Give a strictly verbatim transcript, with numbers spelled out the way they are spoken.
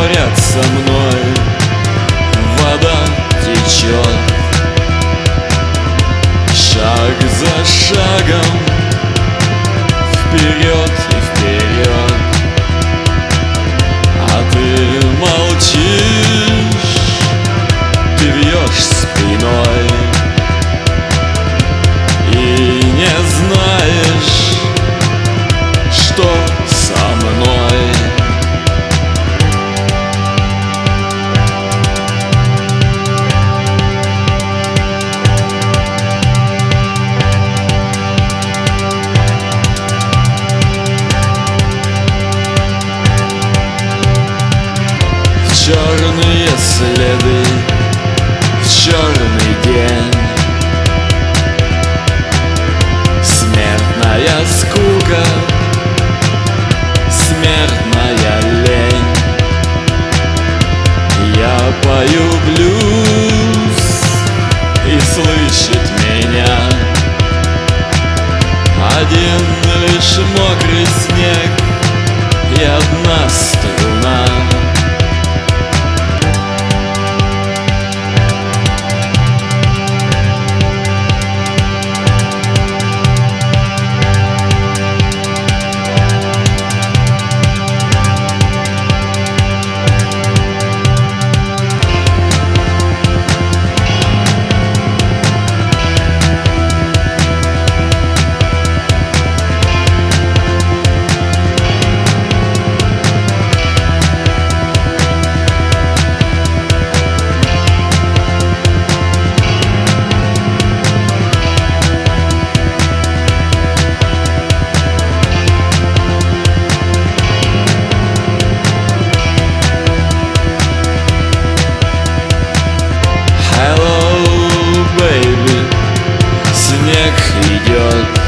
говорят со мной, вода течет. Шаг за шагом, вперед и вперед. А ты молчишь, ты вьешь спиной и не знаешь, что со мной. Черные следы в черный день, смертная скука, смертная лень. Я пою блюз, и слышит меня один лишь мокрый снег и одна струна. Снег идет.